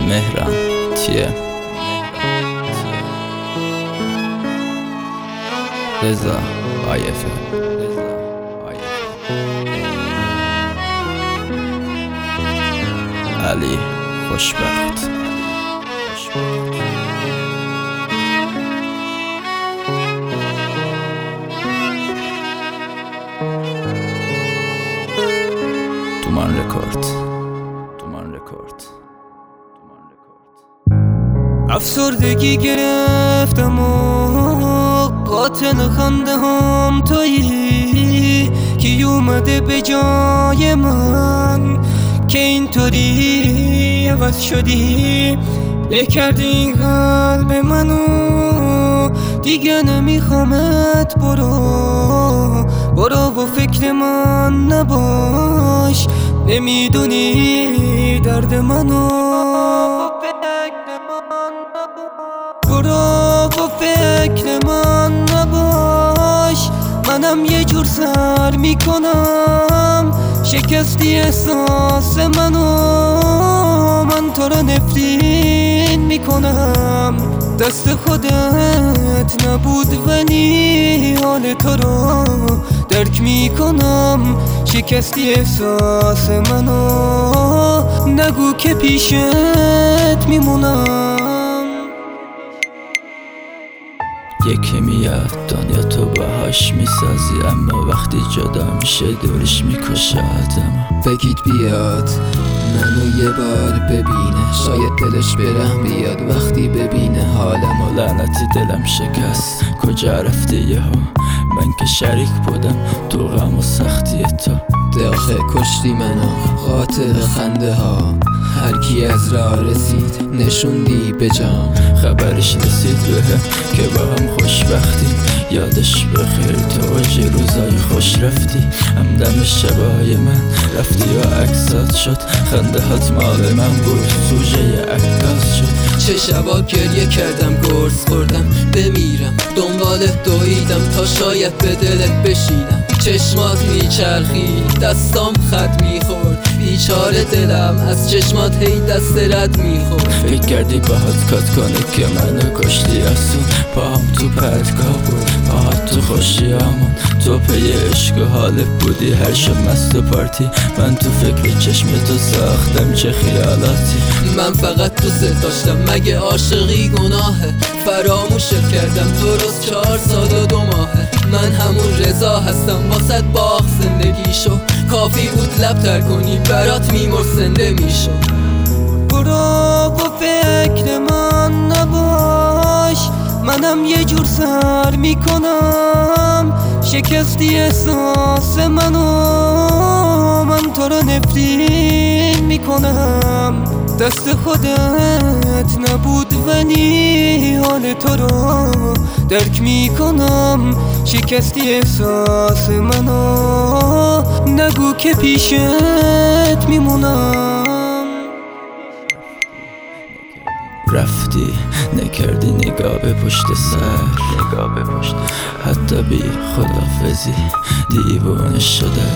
مهران تیه رضا آیفه علی خوشبخت تومان رکورد افسردگی گرفتم و قاتل خنده هم تویی کی اومده به جای من که اینطوری عوض شدی له کردی این قلب منو دیگه نمیخوامت برو و فکر من نباش نمیدونی درد منو برو و فکر من نباش منم یه جور سر میکنم شکستی احساس منو من تو رو نفرین میکنم دست خودت نبود ولی حال تو رو درک میکنم شکستی احساس منو نگو که پیشت میمونم یکی میاد دنیا تو باهاش میسازی اما وقتی جدا میشه دورش میکشه آدم بگید بیاد منو یه بار ببینه شاید دلش برم بیاد وقتی ببینه حالم و لعنتی دلم شکست کجا رفتی یهو من که شریک بودم تو غم و سختی تو داخل کشتی منو قاتل خنده ها هر کی از راه رسید نشوندی به جام خبرش رسید بهم که با هم خوشبختی یادش بخیر تو چه روزای خوش رفتی همدم شبای من رفتی و عکسات شد خنده هات مال من بود سوژه عکاس شد چه شبا گریه کردم گرز خوردم بمیرم دنبالت دویدم تا شاید به دلت بشینم چشمات میچرخید دستام خط میخورد بیچاره دلم از چشمات هی دست رد میخورد فکر کردی باهات کات کنه که منو کشتی اصلا پاهم تو پرتگاه بود باهات تو خوشیامون تو پی عشق و حالت بودی هر شب مست و پارتی من تو فکر چشم تو ساختم چه خیالاتی من فقط دوست داشتم مگه عاشقی گناهه فراموشت کردم درست 4 سال و 2 ماهه من همون رضا هستم واسط باخ زندگی شو کافی بود لب تر کنی برات میمرد زنده میشو برو و فکر من نباش منم یه جور سر میکنم شکستی احساس منو من تو رو نفرین میکنم دست خودت نبود ولی حال تو رو درک میکنم شکستی احساس منو نگو که پیشت میمونم رفتی نکردی نگاه به پشت سر حتی بی خدافزی دیوانه شده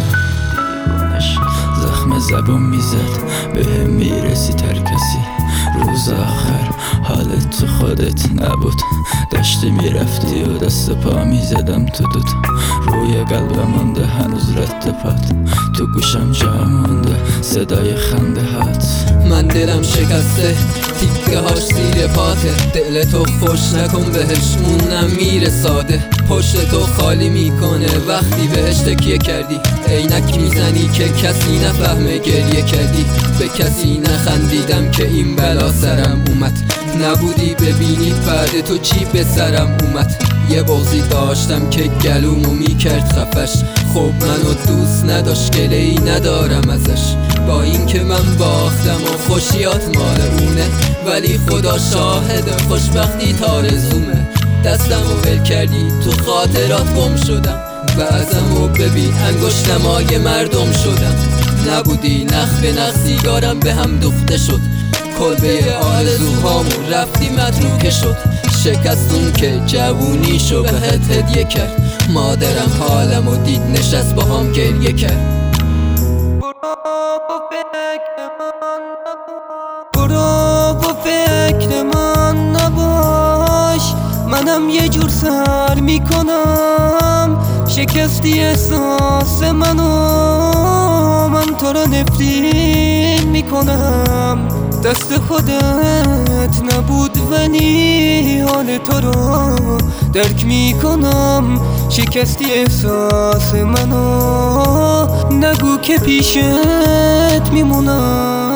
زخم زبون میزد به هم میرسی تر کسی روز آخر حالت تو خودت نبود داشتی میرفتی و دست پا میزدم تو دود روی قلبم مونده هنوز رد پات تو گوشم جا مونده صدای خنده هات من دلم شکسته تیکه هاش زیر پاته دل تو خوش نکن بهش اونم میره ساده پشت تو خالی میکنه وقتی بهش تکیه کردی عینک میزنی که کسی نفهمه گریه کردی به کسی نخندیدم که این بلا سرم اومد نبودی ببینی بعد تو چی به سرم اومد یه بغضی داشتم که گلومو میکرد خفش خب منو دوست نداشت گله‌ای ندارم ازش با این که من باختم و خوشیات مال اونه ولی خدا شاهد خوشبختی تارزومه دستمو ول کردی تو خاطرات گم شدم بعضمو ببین انگشتمای مردم شدم نبودی نخ به نخ سیگارم به هم دوخته شد کلبه آرزوهامون رفتی متروکه شد شکستون که جوونیشو بهت هدیه کرد مادرم حالمو دید نشست با هم گریه کرد برو و منم یه جور سر میکنم شکستی احساس منو من تو رو نفرین میکنم دست خودت نبود ولی حال تو رو درک میکنم شکستی احساس منو نگو که پیشت میمونم